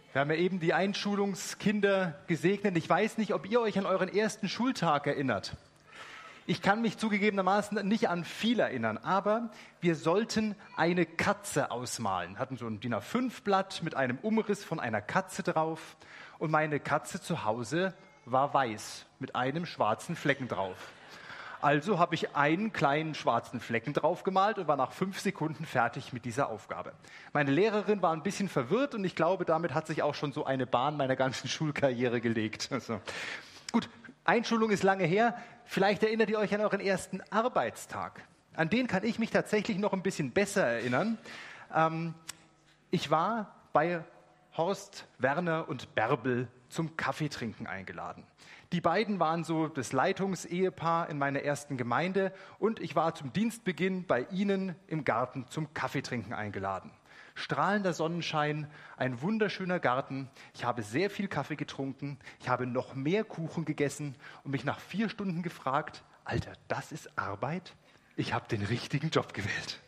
Wir haben ja eben die Einschulungskinder gesegnet. Ich weiß nicht, ob ihr euch an euren ersten Schultag erinnert. Ich kann mich zugegebenermaßen nicht an viel erinnern, aber wir sollten eine Katze ausmalen. Wir hatten so ein DIN A5-Blatt mit einem Umriss von einer Katze drauf. Und meine Katze zu Hause war weiß mit einem schwarzen Flecken drauf. Also habe ich einen kleinen schwarzen Flecken drauf gemalt und war nach 5 Sekunden fertig mit dieser Aufgabe. Meine Lehrerin war ein bisschen verwirrt und ich glaube, damit hat sich auch schon so eine Bahn meiner ganzen Schulkarriere gelegt. Also, gut, Einschulung ist lange her. Vielleicht erinnert ihr euch an euren ersten Arbeitstag. An den kann ich mich tatsächlich noch ein bisschen besser erinnern. Ich war bei Horst, Werner und Bärbel zum Kaffeetrinken eingeladen. Die beiden waren so das Leitungsehepaar in meiner ersten Gemeinde und ich war zum Dienstbeginn bei ihnen im Garten zum Kaffeetrinken eingeladen. Strahlender Sonnenschein, ein wunderschöner Garten. Ich habe sehr viel Kaffee getrunken, ich habe noch mehr Kuchen gegessen und mich nach 4 Stunden gefragt, Alter, das ist Arbeit? Ich habe den richtigen Job gewählt.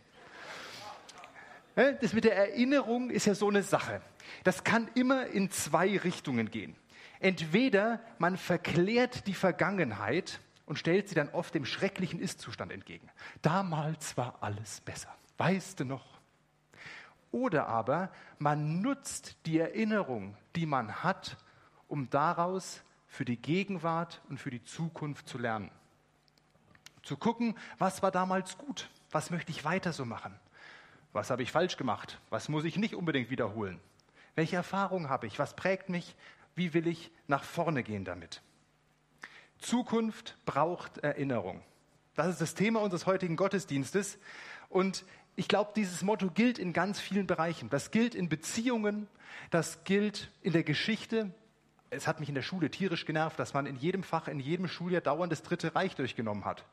Das mit der Erinnerung ist ja so eine Sache. Das kann immer in 2 Richtungen gehen. Entweder man verklärt die Vergangenheit und stellt sie dann oft dem schrecklichen Ist-Zustand entgegen. Damals war alles besser, weißt du noch? Oder aber man nutzt die Erinnerung, die man hat, um daraus für die Gegenwart und für die Zukunft zu lernen. Zu gucken, was war damals gut, was möchte ich weiter so machen, was habe ich falsch gemacht, was muss ich nicht unbedingt wiederholen, welche Erfahrungen habe ich, was prägt mich, wie will ich nach vorne gehen damit? Zukunft braucht Erinnerung. Das ist das Thema unseres heutigen Gottesdienstes. Und ich glaube, dieses Motto gilt in ganz vielen Bereichen. Das gilt in Beziehungen, das gilt in der Geschichte. Es hat mich in der Schule tierisch genervt, dass man in jedem Fach, in jedem Schuljahr dauernd das Dritte Reich durchgenommen hat.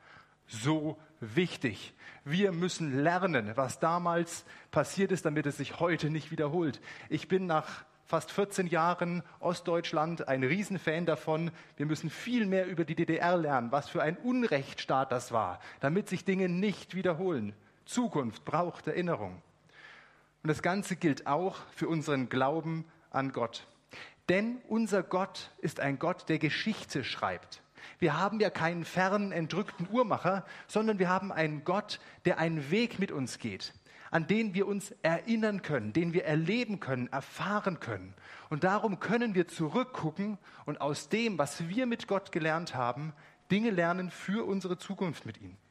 So wichtig. Wir müssen lernen, was damals passiert ist, damit es sich heute nicht wiederholt. Ich bin nach fast 14 Jahren Ostdeutschland ein Riesenfan davon. Wir müssen viel mehr über die DDR lernen, was für ein Unrechtsstaat das war, damit sich Dinge nicht wiederholen. Zukunft braucht Erinnerung. Und das Ganze gilt auch für unseren Glauben an Gott. Denn unser Gott ist ein Gott, der Geschichte schreibt. Wir haben ja keinen fernen, entrückten Uhrmacher, sondern wir haben einen Gott, der einen Weg mit uns geht, an den wir uns erinnern können, den wir erleben können, erfahren können. Und darum können wir zurückgucken und aus dem, was wir mit Gott gelernt haben, Dinge lernen für unsere Zukunft mit ihm.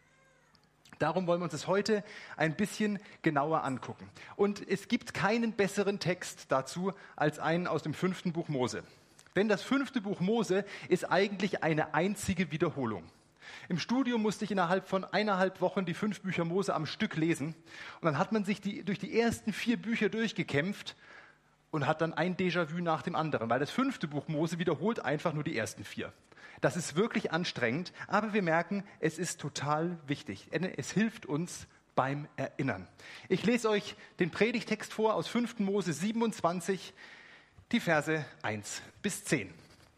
Darum wollen wir uns das heute ein bisschen genauer angucken. Und es gibt keinen besseren Text dazu als einen aus dem 5. Buch Mose. Denn das 5. Buch Mose ist eigentlich eine einzige Wiederholung. Im Studium musste ich innerhalb von 1,5 Wochen die 5 Bücher Mose am Stück lesen. Und dann hat man sich durch die ersten 4 Bücher durchgekämpft und hat dann ein Déjà-vu nach dem anderen. Weil das 5. Buch Mose wiederholt einfach nur die ersten 4. Das ist wirklich anstrengend, aber wir merken, es ist total wichtig. Es hilft uns beim Erinnern. Ich lese euch den Predigtext vor aus 5. Mose 27, die Verse 1 bis 10.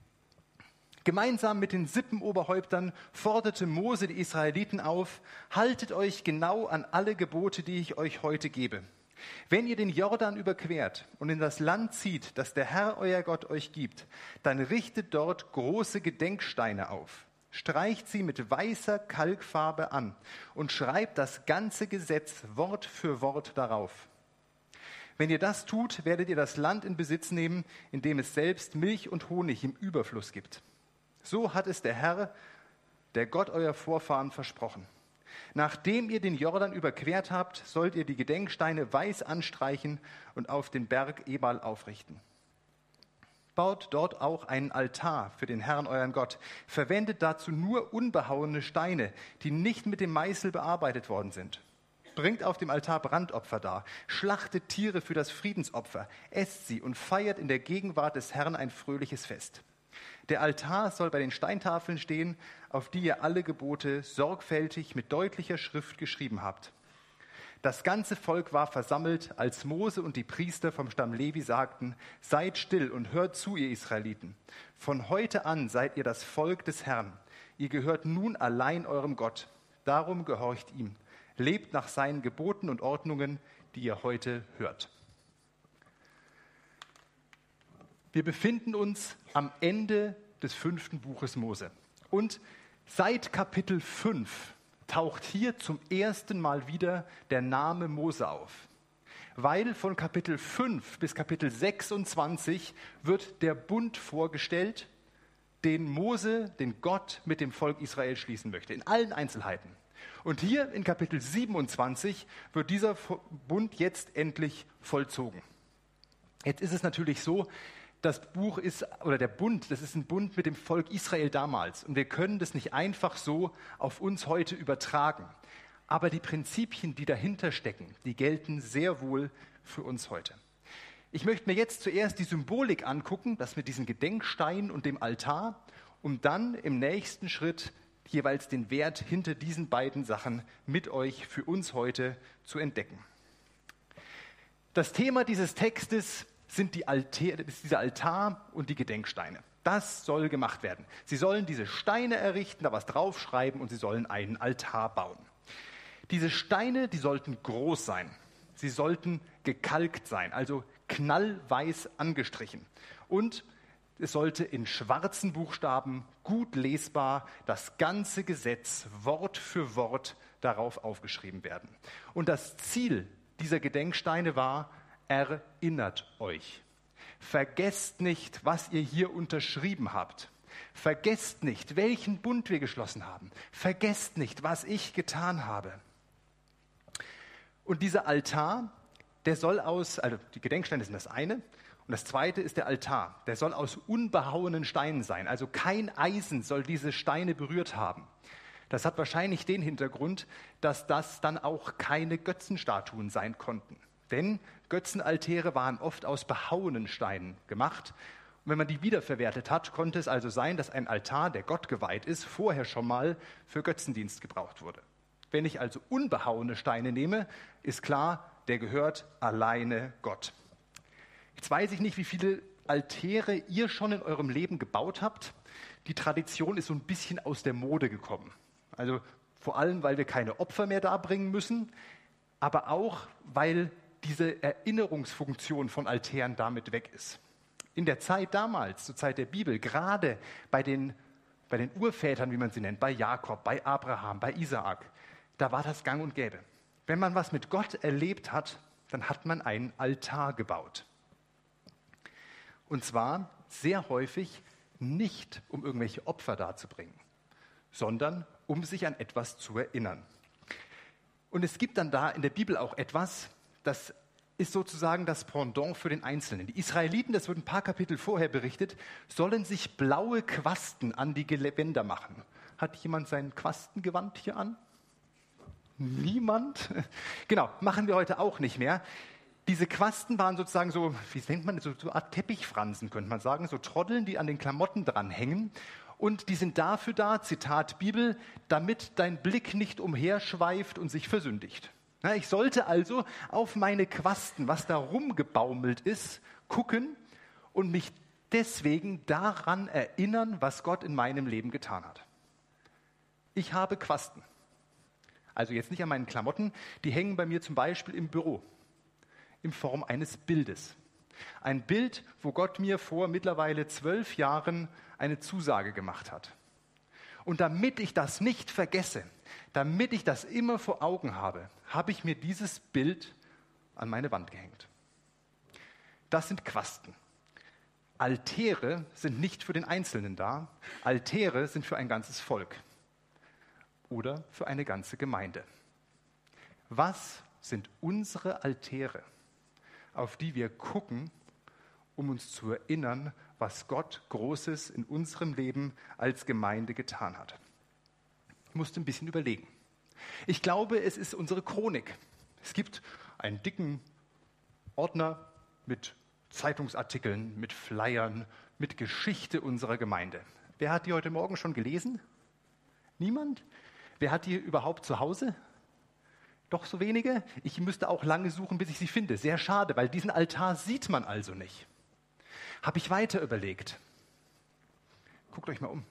Gemeinsam mit den Sippenoberhäuptern forderte Mose die Israeliten auf, haltet euch genau an alle Gebote, die ich euch heute gebe. Wenn ihr den Jordan überquert und in das Land zieht, das der Herr, euer Gott, euch gibt, dann richtet dort große Gedenksteine auf. Streicht sie mit weißer Kalkfarbe an und schreibt das ganze Gesetz Wort für Wort darauf. Wenn ihr das tut, werdet ihr das Land in Besitz nehmen, in dem es selbst Milch und Honig im Überfluss gibt. So hat es der Herr, der Gott eurer Vorfahren, versprochen. Nachdem ihr den Jordan überquert habt, sollt ihr die Gedenksteine weiß anstreichen und auf den Berg Ebal aufrichten. Baut dort auch einen Altar für den Herrn, euren Gott. Verwendet dazu nur unbehauene Steine, die nicht mit dem Meißel bearbeitet worden sind. Bringt auf dem Altar Brandopfer dar, schlachtet Tiere für das Friedensopfer, esst sie und feiert in der Gegenwart des Herrn ein fröhliches Fest. Der Altar soll bei den Steintafeln stehen, auf die ihr alle Gebote sorgfältig mit deutlicher Schrift geschrieben habt. Das ganze Volk war versammelt, als Mose und die Priester vom Stamm Levi sagten, seid still und hört zu, ihr Israeliten. Von heute an seid ihr das Volk des Herrn. Ihr gehört nun allein eurem Gott. Darum gehorcht ihm. Lebt nach seinen Geboten und Ordnungen, die ihr heute hört. Wir befinden uns am Ende des 5. Buches Mose. Und seit Kapitel 5 taucht hier zum ersten Mal wieder der Name Mose auf. Weil von Kapitel 5 bis Kapitel 26 wird der Bund vorgestellt, den Mose, den Gott mit dem Volk Israel schließen möchte, in allen Einzelheiten. Und hier in Kapitel 27 wird dieser Bund jetzt endlich vollzogen. Jetzt ist es natürlich so, das Buch ist, oder der Bund, das ist ein Bund mit dem Volk Israel damals. Und wir können das nicht einfach so auf uns heute übertragen. Aber die Prinzipien, die dahinter stecken, die gelten sehr wohl für uns heute. Ich möchte mir jetzt zuerst die Symbolik angucken, das mit diesen Gedenksteinen und dem Altar, um dann im nächsten Schritt jeweils den Wert hinter diesen beiden Sachen mit euch für uns heute zu entdecken. Das Thema dieses Textes sind dieser Altar und die Gedenksteine. Das soll gemacht werden. Sie sollen diese Steine errichten, da was draufschreiben und sie sollen einen Altar bauen. Diese Steine, die sollten groß sein. Sie sollten gekalkt sein, also knallweiß angestrichen. Und es sollte in schwarzen Buchstaben gut lesbar das ganze Gesetz Wort für Wort darauf aufgeschrieben werden. Und das Ziel dieser Gedenksteine war: Erinnert euch. Vergesst nicht, was ihr hier unterschrieben habt. Vergesst nicht, welchen Bund wir geschlossen haben. Vergesst nicht, was ich getan habe. Und dieser Altar, der soll also die Gedenksteine sind das eine, und das zweite ist der Altar. Der soll aus unbehauenen Steinen sein. Also kein Eisen soll diese Steine berührt haben. Das hat wahrscheinlich den Hintergrund, dass das dann auch keine Götzenstatuen sein konnten. Denn Götzenaltäre waren oft aus behauenen Steinen gemacht. Und wenn man die wiederverwertet hat, konnte es also sein, dass ein Altar, der Gott geweiht ist, vorher schon mal für Götzendienst gebraucht wurde. Wenn ich also unbehauene Steine nehme, ist klar, der gehört alleine Gott. Jetzt weiß ich nicht, wie viele Altäre ihr schon in eurem Leben gebaut habt. Die Tradition ist so ein bisschen aus der Mode gekommen. Also vor allem, weil wir keine Opfer mehr darbringen müssen, aber auch, weil diese Erinnerungsfunktion von Altären damit weg ist. In der Zeit damals, zur Zeit der Bibel, gerade bei den Urvätern, wie man sie nennt, bei Jakob, bei Abraham, bei Isaak, da war das gang und gäbe. Wenn man was mit Gott erlebt hat, dann hat man einen Altar gebaut. Und zwar sehr häufig nicht, um irgendwelche Opfer darzubringen, sondern um sich an etwas zu erinnern. Und es gibt dann da in der Bibel auch etwas, das ist sozusagen das Pendant für den Einzelnen. Die Israeliten, das wird ein paar Kapitel vorher berichtet, sollen sich blaue Quasten an die Gewänder machen. Hat jemand sein Quastengewand hier an? Niemand? Genau, machen wir heute auch nicht mehr. Diese Quasten waren sozusagen so, wie nennt man das, so eine Art Teppichfransen, könnte man sagen, so Troddeln, die an den Klamotten dranhängen. Und die sind dafür da, Zitat Bibel, damit dein Blick nicht umherschweift und sich versündigt. Na, ich sollte also auf meine Quasten, was da rumgebaumelt ist, gucken und mich deswegen daran erinnern, was Gott in meinem Leben getan hat. Ich habe Quasten. Also jetzt nicht an meinen Klamotten, die hängen bei mir zum Beispiel im Büro in Form eines Bildes. Ein Bild, wo Gott mir vor mittlerweile 12 Jahren eine Zusage gemacht hat. Und damit ich das nicht vergesse, damit ich das immer vor Augen habe, habe ich mir dieses Bild an meine Wand gehängt. Das sind Quasten. Altäre sind nicht für den Einzelnen da. Altäre sind für ein ganzes Volk oder für eine ganze Gemeinde. Was sind unsere Altäre, auf die wir gucken, um uns zu erinnern, was Gott Großes in unserem Leben als Gemeinde getan hat? Ich musste ein bisschen überlegen. Ich glaube, es ist unsere Chronik. Es gibt einen dicken Ordner mit Zeitungsartikeln, mit Flyern, mit Geschichte unserer Gemeinde. Wer hat die heute Morgen schon gelesen? Niemand? Wer hat die überhaupt zu Hause? Doch so wenige? Ich müsste auch lange suchen, bis ich sie finde. Sehr schade, weil diesen Altar sieht man also nicht. Habe ich weiter überlegt. Guckt euch mal um.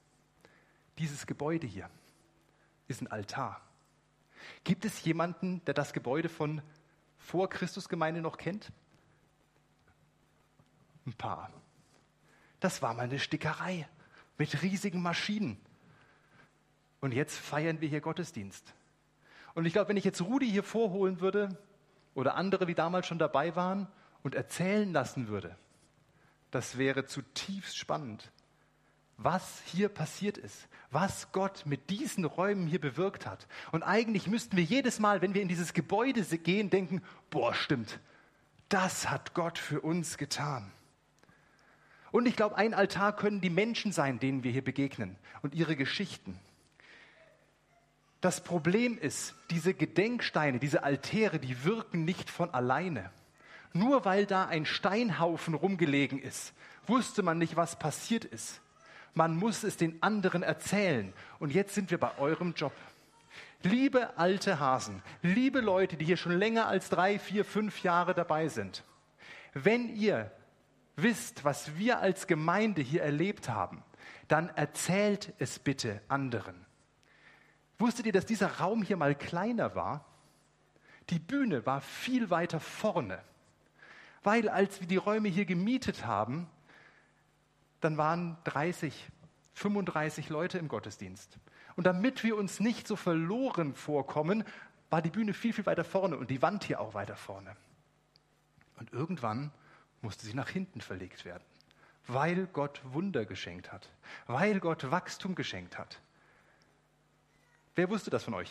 Dieses Gebäude hier ist ein Altar. Gibt es jemanden, der das Gebäude von Vor-Christus-Gemeinde noch kennt? Ein Paar. Das war mal eine Stickerei mit riesigen Maschinen. Und jetzt feiern wir hier Gottesdienst. Und ich glaube, wenn ich jetzt Rudi hier vorholen würde oder andere, die damals schon dabei waren und erzählen lassen würde, das wäre zutiefst spannend, was hier passiert ist, was Gott mit diesen Räumen hier bewirkt hat. Und eigentlich müssten wir jedes Mal, wenn wir in dieses Gebäude gehen, denken, boah, stimmt, das hat Gott für uns getan. Und ich glaube, ein Altar können die Menschen sein, denen wir hier begegnen und ihre Geschichten. Das Problem ist, diese Gedenksteine, diese Altäre, die wirken nicht von alleine. Nur weil da ein Steinhaufen rumgelegen ist, wusste man nicht, was passiert ist. Man muss es den anderen erzählen. Und jetzt sind wir bei eurem Job. Liebe alte Hasen, liebe Leute, die hier schon länger als 3, 4, 5 Jahre dabei sind, wenn ihr wisst, was wir als Gemeinde hier erlebt haben, dann erzählt es bitte anderen. Wusstet ihr, dass dieser Raum hier mal kleiner war? Die Bühne war viel weiter vorne. Weil als wir die Räume hier gemietet haben, dann waren 30, 35 Leute im Gottesdienst. Und damit wir uns nicht so verloren vorkommen, war die Bühne viel, viel weiter vorne und die Wand hier auch weiter vorne. Und irgendwann musste sie nach hinten verlegt werden, weil Gott Wunder geschenkt hat, weil Gott Wachstum geschenkt hat. Wer wusste das von euch?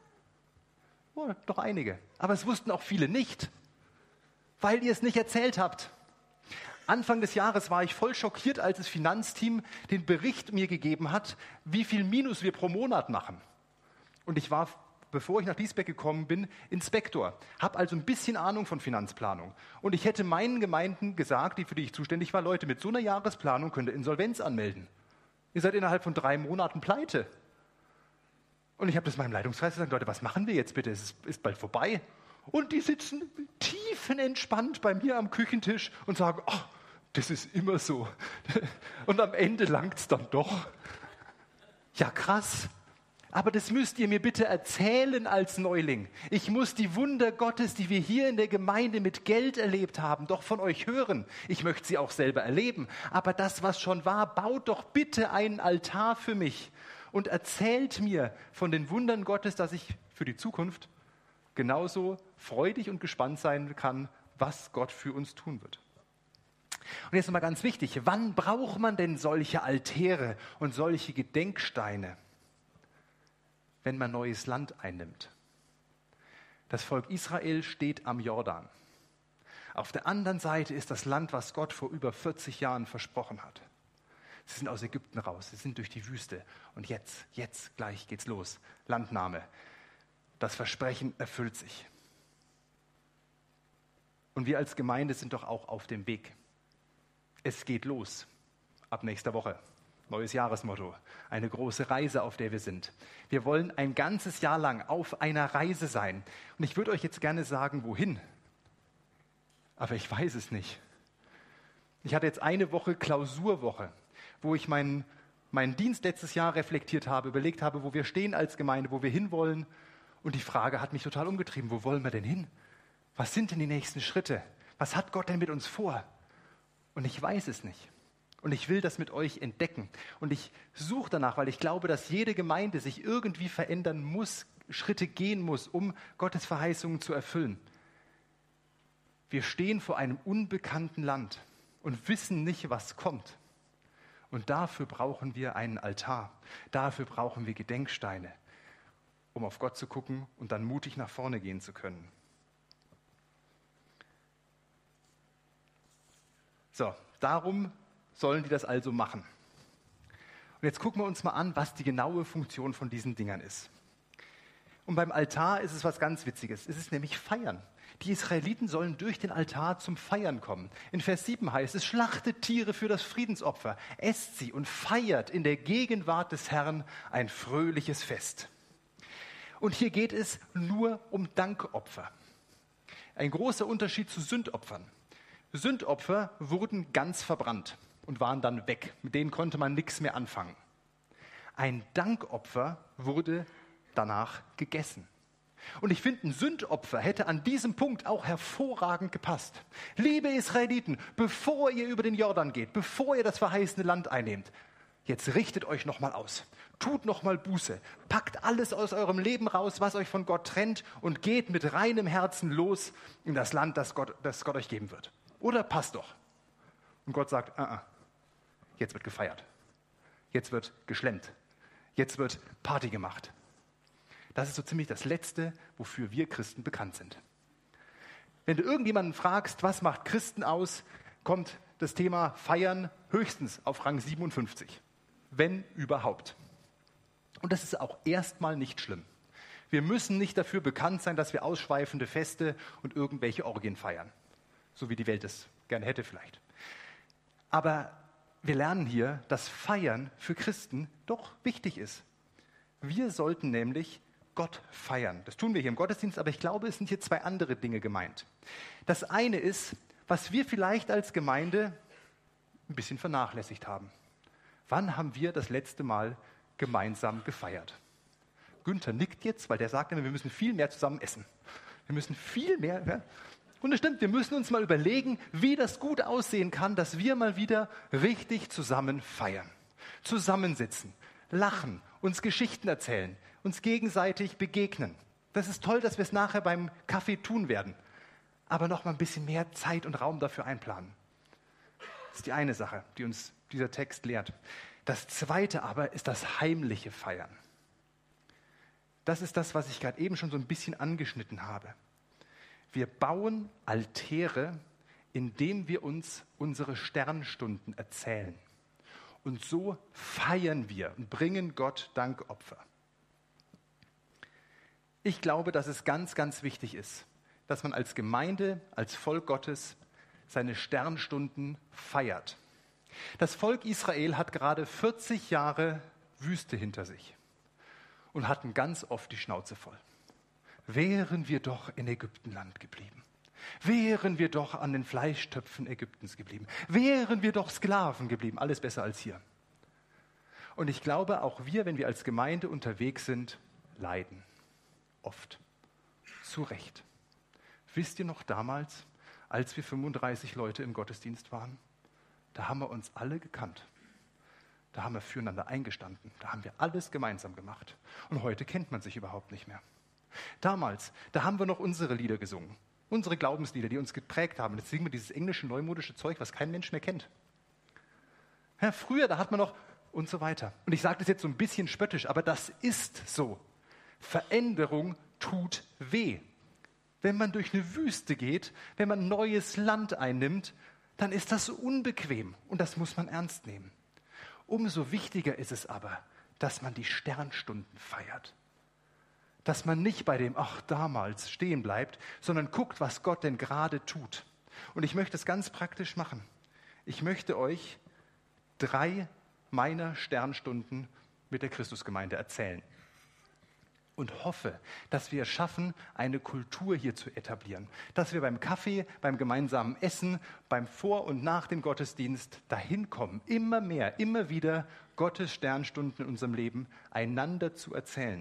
Oh, doch einige. Aber es wussten auch viele nicht, weil ihr es nicht erzählt habt. Anfang des Jahres war ich voll schockiert, als das Finanzteam den Bericht mir gegeben hat, wie viel Minus wir pro Monat machen. Und ich war, bevor ich nach Liesbeck gekommen bin, Inspektor, habe also ein bisschen Ahnung von Finanzplanung. Und ich hätte meinen Gemeinden gesagt, für die ich zuständig war, Leute, mit so einer Jahresplanung könnt ihr Insolvenz anmelden. Ihr seid innerhalb von 3 Monaten pleite. Und ich habe das meinem Leitungskreis gesagt, Leute, was machen wir jetzt bitte? Es ist bald vorbei. Und die sitzen tiefenentspannt bei mir am Küchentisch und sagen, ach, das ist immer so. Und am Ende langt's dann doch. Ja, krass. Aber das müsst ihr mir bitte erzählen als Neuling. Ich muss die Wunder Gottes, die wir hier in der Gemeinde mit Geld erlebt haben, doch von euch hören. Ich möchte sie auch selber erleben. Aber das, was schon war, baut doch bitte einen Altar für mich und erzählt mir von den Wundern Gottes, dass ich für die Zukunft genauso freudig und gespannt sein kann, was Gott für uns tun wird. Und jetzt nochmal ganz wichtig, wann braucht man denn solche Altäre und solche Gedenksteine? Wenn man neues Land einnimmt. Das Volk Israel steht am Jordan. Auf der anderen Seite ist das Land, was Gott vor über 40 Jahren versprochen hat. Sie sind aus Ägypten raus, sie sind durch die Wüste. Und jetzt gleich geht's los. Landnahme. Das Versprechen erfüllt sich. Und wir als Gemeinde sind doch auch auf dem Weg. Es geht los. Ab nächster Woche. Neues Jahresmotto. Eine große Reise, auf der wir sind. Wir wollen ein ganzes Jahr lang auf einer Reise sein. Und ich würde euch jetzt gerne sagen, wohin. Aber ich weiß es nicht. Ich hatte jetzt eine Woche Klausurwoche, wo ich meinen Dienst letztes Jahr reflektiert habe, überlegt habe, wo wir stehen als Gemeinde, wo wir hinwollen. Und die Frage hat mich total umgetrieben. Wo wollen wir denn hin? Was sind denn die nächsten Schritte? Was hat Gott denn mit uns vor? Und ich weiß es nicht. Und ich will das mit euch entdecken. Und ich suche danach, weil ich glaube, dass jede Gemeinde sich irgendwie verändern muss, Schritte gehen muss, um Gottes Verheißungen zu erfüllen. Wir stehen vor einem unbekannten Land und wissen nicht, was kommt. Und dafür brauchen wir einen Altar. Dafür brauchen wir Gedenksteine, um auf Gott zu gucken und dann mutig nach vorne gehen zu können. So, darum sollen die das also machen. Und jetzt gucken wir uns mal an, was die genaue Funktion von diesen Dingern ist. Und beim Altar ist es was ganz Witziges. Es ist nämlich Feiern. Die Israeliten sollen durch den Altar zum Feiern kommen. In Vers 7 heißt es, schlachtet Tiere für das Friedensopfer, esst sie und feiert in der Gegenwart des Herrn ein fröhliches Fest. Und hier geht es nur um Dankopfer. Ein großer Unterschied zu Sündopfern. Sündopfer wurden ganz verbrannt und waren dann weg. Mit denen konnte man nichts mehr anfangen. Ein Dankopfer wurde danach gegessen. Und ich finde, ein Sündopfer hätte an diesem Punkt auch hervorragend gepasst. Liebe Israeliten, bevor ihr über den Jordan geht, bevor ihr das verheißene Land einnehmt, jetzt richtet euch nochmal aus. Tut nochmal Buße. Packt alles aus eurem Leben raus, was euch von Gott trennt und geht mit reinem Herzen los in das Land, das Gott euch geben wird. Oder passt doch. Und Gott sagt, jetzt wird gefeiert. Jetzt wird geschlemmt. Jetzt wird Party gemacht. Das ist so ziemlich das Letzte, wofür wir Christen bekannt sind. Wenn du irgendjemanden fragst, was macht Christen aus, kommt das Thema Feiern höchstens auf Rang 57. Wenn überhaupt. Und das ist auch erstmal nicht schlimm. Wir müssen nicht dafür bekannt sein, dass wir ausschweifende Feste und irgendwelche Orgien feiern. So wie die Welt es gerne hätte vielleicht. Aber wir lernen hier, dass Feiern für Christen doch wichtig ist. Wir sollten nämlich Gott feiern. Das tun wir hier im Gottesdienst, aber ich glaube, es sind hier zwei andere Dinge gemeint. Das eine ist, was wir vielleicht als Gemeinde ein bisschen vernachlässigt haben. Wann haben wir das letzte Mal gemeinsam gefeiert? Günther nickt jetzt, weil der sagt immer, wir müssen viel mehr zusammen essen. Wir müssen viel mehr. Ja? Und es stimmt, wir müssen uns mal überlegen, wie das gut aussehen kann, dass wir mal wieder richtig zusammen feiern. Zusammensitzen, lachen, uns Geschichten erzählen, uns gegenseitig begegnen. Das ist toll, dass wir es nachher beim Kaffee tun werden. Aber noch mal ein bisschen mehr Zeit und Raum dafür einplanen. Das ist die eine Sache, die uns dieser Text lehrt. Das zweite aber ist das heimliche Feiern. Das ist das, was ich gerade eben schon so ein bisschen angeschnitten habe. Wir bauen Altäre, indem wir uns unsere Sternstunden erzählen. Und so feiern wir und bringen Gott Dankopfer. Ich glaube, dass es ganz, ganz wichtig ist, dass man als Gemeinde, als Volk Gottes seine Sternstunden feiert. Das Volk Israel hat gerade 40 Jahre Wüste hinter sich und hatten ganz oft die Schnauze voll. Wären wir doch in Ägyptenland geblieben. Wären wir doch an den Fleischtöpfen Ägyptens geblieben. Wären wir doch Sklaven geblieben. Alles besser als hier. Und ich glaube, auch wir, wenn wir als Gemeinde unterwegs sind, leiden. Oft. Zu Recht. Wisst ihr noch damals, als wir 35 Leute im Gottesdienst waren? Da haben wir uns alle gekannt. Da haben wir füreinander eingestanden. Da haben wir alles gemeinsam gemacht. Und heute kennt man sich überhaupt nicht mehr. Damals, da haben wir noch unsere Lieder gesungen. Unsere Glaubenslieder, die uns geprägt haben. Jetzt singen wir dieses englische, neumodische Zeug, was kein Mensch mehr kennt. Ja, früher, da hat man noch und so weiter. Und ich sage das jetzt so ein bisschen spöttisch, aber das ist so. Veränderung tut weh. Wenn man durch eine Wüste geht, wenn man neues Land einnimmt, dann ist das unbequem und das muss man ernst nehmen. Umso wichtiger ist es aber, dass man die Sternstunden feiert. Dass man nicht bei dem damals stehen bleibt, sondern guckt, was Gott denn gerade tut. Und ich möchte es ganz praktisch machen. Ich möchte euch 3 meiner Sternstunden mit der Christusgemeinde erzählen. Und hoffe, dass wir es schaffen, eine Kultur hier zu etablieren. Dass wir beim Kaffee, beim gemeinsamen Essen, beim Vor- und Nach dem Gottesdienst dahin kommen, immer mehr, immer wieder Gottes Sternstunden in unserem Leben einander zu erzählen.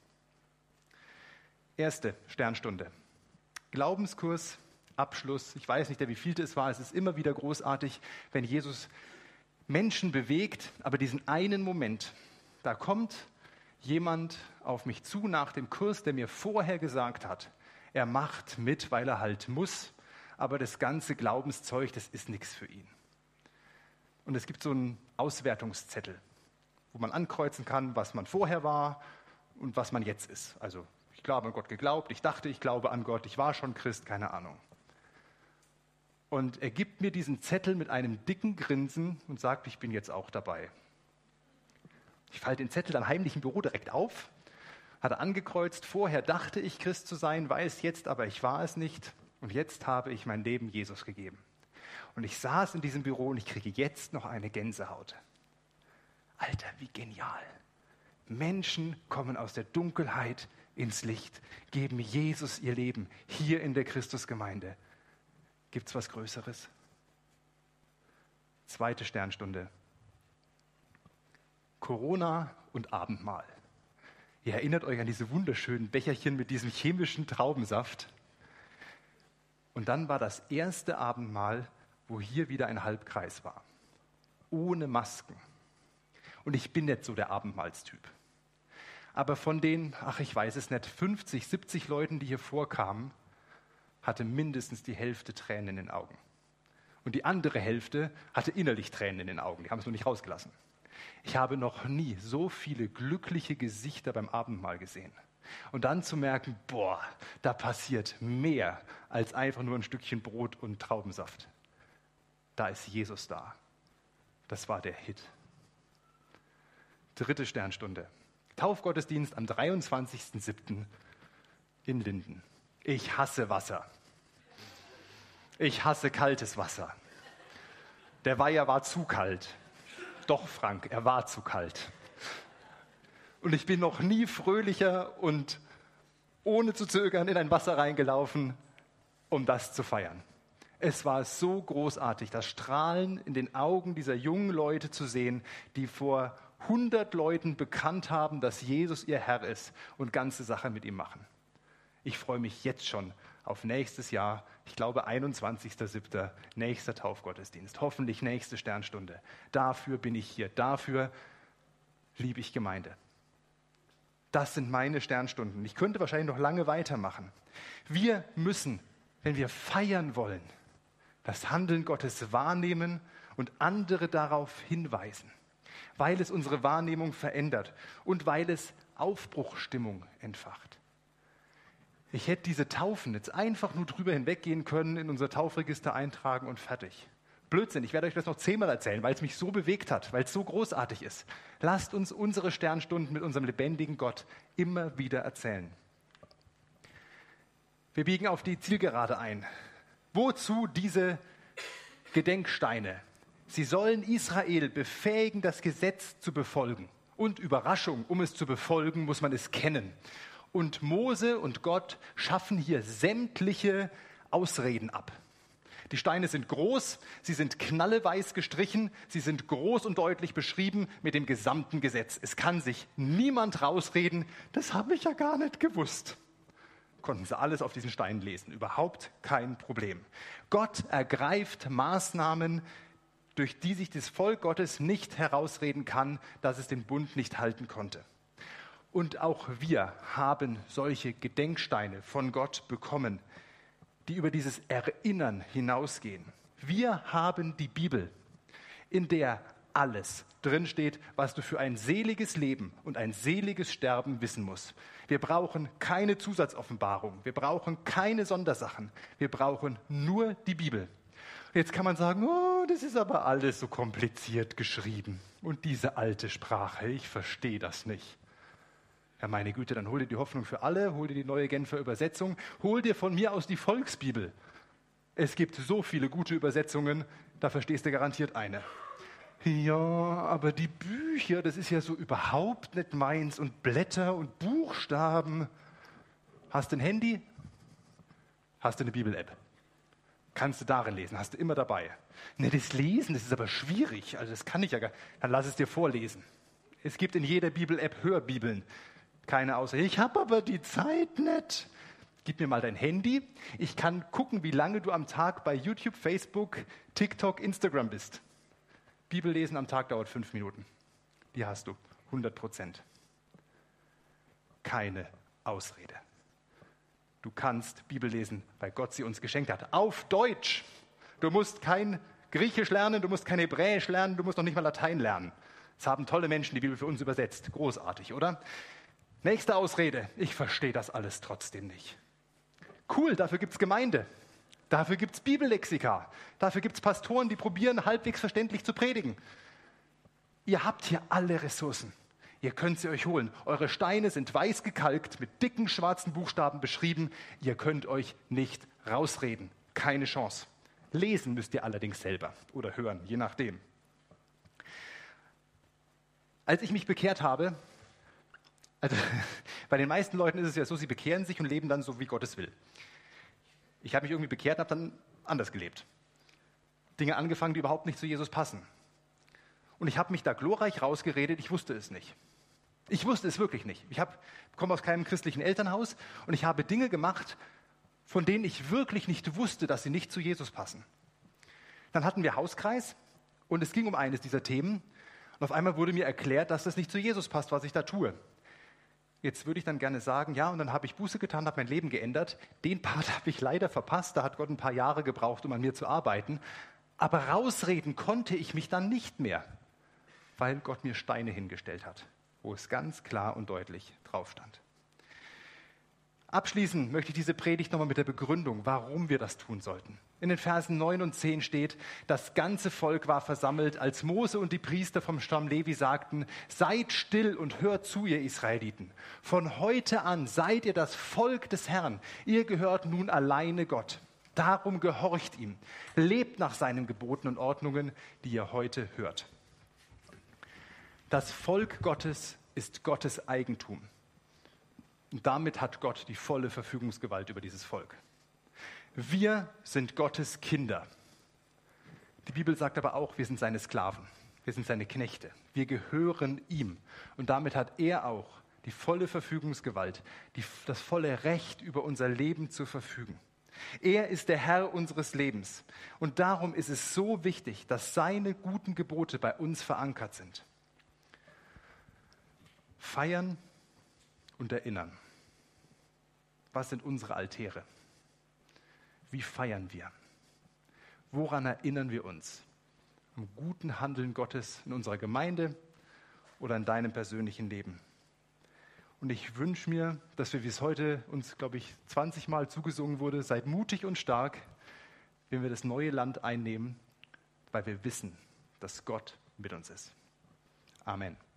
Erste Sternstunde. Glaubenskurs, Abschluss. Ich weiß nicht, der wievielte es war. Es ist immer wieder großartig, wenn Jesus Menschen bewegt. Aber diesen einen Moment, da kommt jemand auf mich zu nach dem Kurs, der mir vorher gesagt hat, er macht mit, weil er halt muss, aber das ganze Glaubenszeug, das ist nichts für ihn. Und es gibt so einen Auswertungszettel, wo man ankreuzen kann, was man vorher war und was man jetzt ist. Also ich habe an Gott geglaubt, ich dachte, ich glaube an Gott, ich war schon Christ, keine Ahnung. Und er gibt mir diesen Zettel mit einem dicken Grinsen und sagt, ich bin jetzt auch dabei. Ich falte den Zettel dann heimlich im Büro direkt auf, hat er angekreuzt, vorher dachte ich Christ zu sein, weiß jetzt aber, ich war es nicht und jetzt habe ich mein Leben Jesus gegeben. Und ich saß in diesem Büro und ich kriege jetzt noch eine Gänsehaut. Alter, wie genial. Menschen kommen aus der Dunkelheit ins Licht, geben Jesus ihr Leben hier in der Christusgemeinde. Gibt's was Größeres? Zweite Sternstunde. Corona und Abendmahl. Ihr erinnert euch an diese wunderschönen Becherchen mit diesem chemischen Traubensaft. Und dann war das erste Abendmahl, wo hier wieder ein Halbkreis war. Ohne Masken. Und ich bin nicht so der Abendmahlstyp. Aber von den, ich weiß es nicht, 50, 70 Leuten, die hier vorkamen, hatte mindestens die Hälfte Tränen in den Augen. Und die andere Hälfte hatte innerlich Tränen in den Augen. Die haben es nur nicht rausgelassen. Ich habe noch nie so viele glückliche Gesichter beim Abendmahl gesehen. Und dann zu merken, da passiert mehr als einfach nur ein Stückchen Brot und Traubensaft. Da ist Jesus da. Das war der Hit. 3. Sternstunde. Taufgottesdienst am 23.07. in Linden. Ich hasse Wasser. Ich hasse kaltes Wasser. Der Weiher war zu kalt. Doch, Frank, er war zu kalt. Und ich bin noch nie fröhlicher und ohne zu zögern in ein Wasser reingelaufen, um das zu feiern. Es war so großartig, das Strahlen in den Augen dieser jungen Leute zu sehen, die vor 100 Leuten bekannt haben, dass Jesus ihr Herr ist und ganze Sache mit ihm machen. Ich freue mich jetzt schon auf nächstes Jahr, ich glaube 21.07., nächster Taufgottesdienst, hoffentlich nächste Sternstunde. Dafür bin ich hier, dafür liebe ich Gemeinde. Das sind meine Sternstunden. Ich könnte wahrscheinlich noch lange weitermachen. Wir müssen, wenn wir feiern wollen, das Handeln Gottes wahrnehmen und andere darauf hinweisen, weil es unsere Wahrnehmung verändert und weil es Aufbruchsstimmung entfacht. Ich hätte diese Taufen jetzt einfach nur drüber hinweggehen können, in unser Taufregister eintragen und fertig. Blödsinn, ich werde euch das noch 10-mal erzählen, weil es mich so bewegt hat, weil es so großartig ist. Lasst uns unsere Sternstunden mit unserem lebendigen Gott immer wieder erzählen. Wir biegen auf die Zielgerade ein. Wozu diese Gedenksteine? Sie sollen Israel befähigen, das Gesetz zu befolgen. Und Überraschung, um es zu befolgen, muss man es kennen. Und Mose und Gott schaffen hier sämtliche Ausreden ab. Die Steine sind groß, sie sind knalleweiß gestrichen, sie sind groß und deutlich beschrieben mit dem gesamten Gesetz. Es kann sich niemand rausreden, das habe ich ja gar nicht gewusst. Konnten sie alles auf diesen Steinen lesen, überhaupt kein Problem. Gott ergreift Maßnahmen, durch die sich das Volk Gottes nicht herausreden kann, dass es den Bund nicht halten konnte. Und auch wir haben solche Gedenksteine von Gott bekommen, die über dieses Erinnern hinausgehen. Wir haben die Bibel, in der alles drinsteht, was du für ein seliges Leben und ein seliges Sterben wissen musst. Wir brauchen keine Zusatzoffenbarung, wir brauchen keine Sondersachen, wir brauchen nur die Bibel. Jetzt kann man sagen, das ist aber alles so kompliziert geschrieben. Und diese alte Sprache, ich verstehe das nicht. Ja, meine Güte, dann hol dir die Hoffnung für alle, hol dir die neue Genfer Übersetzung, hol dir von mir aus die Volksbibel. Es gibt so viele gute Übersetzungen, da verstehst du garantiert eine. Ja, aber die Bücher, das ist ja so überhaupt nicht meins und Blätter und Buchstaben. Hast du ein Handy? Hast du eine Bibel-App? Kannst du darin lesen, hast du immer dabei. Ne, das Lesen, das ist aber schwierig, also das kann ich ja gar nicht. Dann lass es dir vorlesen. Es gibt in jeder Bibel-App Hörbibeln. Keine Ausrede. Ich habe aber die Zeit nicht. Gib mir mal dein Handy. Ich kann gucken, wie lange du am Tag bei YouTube, Facebook, TikTok, Instagram bist. Bibellesen am Tag dauert 5 Minuten. Die hast du. 100%. Keine Ausrede. Du kannst Bibel lesen, weil Gott sie uns geschenkt hat. Auf Deutsch. Du musst kein Griechisch lernen, du musst kein Hebräisch lernen, du musst noch nicht mal Latein lernen. Es haben tolle Menschen die Bibel für uns übersetzt. Großartig, oder? Nächste Ausrede. Ich verstehe das alles trotzdem nicht. Cool, dafür gibt es Gemeinde. Dafür gibt es Bibellexika. Dafür gibt es Pastoren, die probieren, halbwegs verständlich zu predigen. Ihr habt hier alle Ressourcen. Ihr könnt sie euch holen. Eure Steine sind weiß gekalkt, mit dicken schwarzen Buchstaben beschrieben. Ihr könnt euch nicht rausreden. Keine Chance. Lesen müsst ihr allerdings selber oder hören, je nachdem. Als ich mich bekehrt habe, also bei den meisten Leuten ist es ja so, sie bekehren sich und leben dann so, wie Gott es will. Ich habe mich irgendwie bekehrt und habe dann anders gelebt. Dinge angefangen, die überhaupt nicht zu Jesus passen. Und ich habe mich da glorreich rausgeredet, ich wusste es nicht. Ich wusste es wirklich nicht. Ich komme aus keinem christlichen Elternhaus und ich habe Dinge gemacht, von denen ich wirklich nicht wusste, dass sie nicht zu Jesus passen. Dann hatten wir Hauskreis und es ging um eines dieser Themen. Und auf einmal wurde mir erklärt, dass das nicht zu Jesus passt, was ich da tue. Jetzt würde ich dann gerne sagen, ja, und dann habe ich Buße getan, habe mein Leben geändert. Den Part habe ich leider verpasst. Da hat Gott ein paar Jahre gebraucht, um an mir zu arbeiten. Aber rausreden konnte ich mich dann nicht mehr, weil Gott mir Steine hingestellt hat, wo es ganz klar und deutlich drauf stand. Abschließen möchte ich diese Predigt nochmal mit der Begründung, warum wir das tun sollten. In den Versen 9 und 10 steht, das ganze Volk war versammelt, als Mose und die Priester vom Stamm Levi sagten, seid still und hört zu, ihr Israeliten. Von heute an seid ihr das Volk des Herrn. Ihr gehört nun alleine Gott. Darum gehorcht ihm. Lebt nach seinen Geboten und Ordnungen, die ihr heute hört. Das Volk Gottes ist Gottes Eigentum. Und damit hat Gott die volle Verfügungsgewalt über dieses Volk. Wir sind Gottes Kinder. Die Bibel sagt aber auch, wir sind seine Sklaven, wir sind seine Knechte. Wir gehören ihm. Und damit hat er auch die volle Verfügungsgewalt, das volle Recht über unser Leben zu verfügen. Er ist der Herr unseres Lebens. Und darum ist es so wichtig, dass seine guten Gebote bei uns verankert sind. Feiern und erinnern. Was sind unsere Altäre? Wie feiern wir? Woran erinnern wir uns? Am guten Handeln Gottes in unserer Gemeinde oder in deinem persönlichen Leben? Und ich wünsche mir, dass wir, wie es heute uns, glaube ich, 20 Mal zugesungen wurde, seid mutig und stark, wenn wir das neue Land einnehmen, weil wir wissen, dass Gott mit uns ist. Amen.